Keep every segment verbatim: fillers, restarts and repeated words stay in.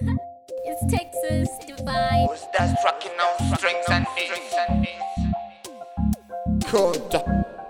It's Texas Divine. Who's that tracking on strings and beats? Coda.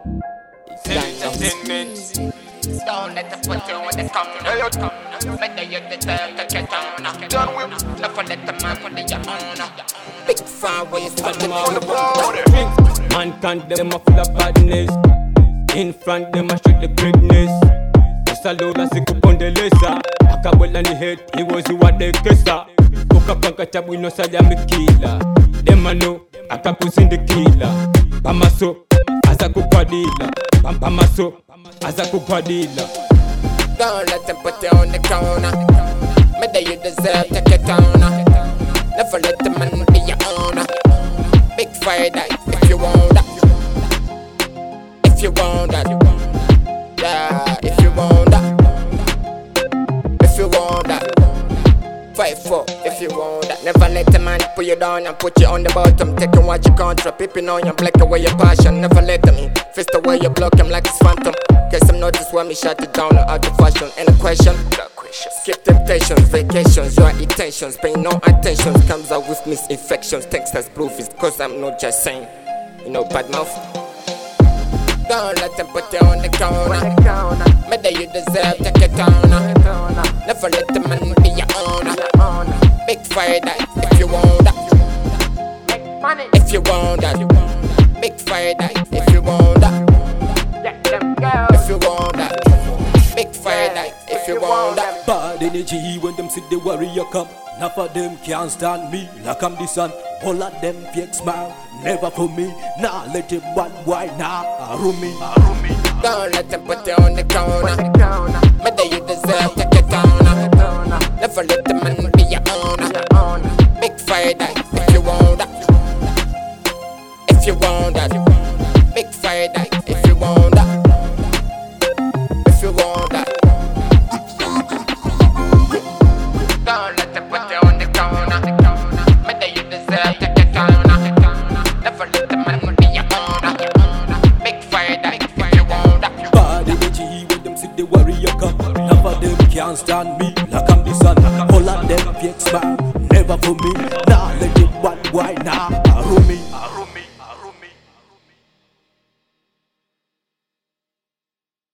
Entertainment. Don't let the put you when they come. Better you deserve to get on. Don't whip. Never let the man put your own. Big fan where you standing on the board. Man can't them a full of badness. In front them a straight the greatness. It's a load of sick up on the laser. Akabel on the head, he was who what they kessa. Coca panka chap we no say I'm a killer. Them a know, Akapus in the killer. Pamaso, as a kupadilla. Pam pamaso, as a kupadilla. Don't let them put you on the corner. Better you deserve to get on. Never let the man be your owner. Big fire that if you want that. If you want that. Yeah, if you want that. If you want that. Fight for if you want that. Never let the man put you down and put you on the bottom. Taking what you can't drop, peeping on you, black away your passion. Never let them in. Fist away you block him like it's phantom. Guess I'm notice when me shut it down or out of fashion. Any question? Skip temptations, vacations, your intentions. Pay no attention, comes out with misinfections. Text as proof is cause I'm not just saying, you know, bad mouth. Don't let them put you on the corner. Better you deserve to get on. Never let the man be your owner. Big fire that if you want that. If you want that. Big fire that if you want that. If you want that. Big fire that if you want that. Bad energy when them see the warrior come. None of them can't stand me like I'm the sun. All of them fake smile, never for me. Nah, let them one why nah, Arumi. Don't let them put you on the corner. Better you deserve to get on. Never let the man be your owner. Big fire that if you want that. If you want that. Big fire that if you want that. If you want that. Don't let them put you on the corner. Better you deserve to get on. Never let the man be your owner. Big fire that if you want that. Bad energy when them see the warrior come. None of them can't stand me like I'm the sun. All of them fake smile, never for me. Nah, let them one why nah.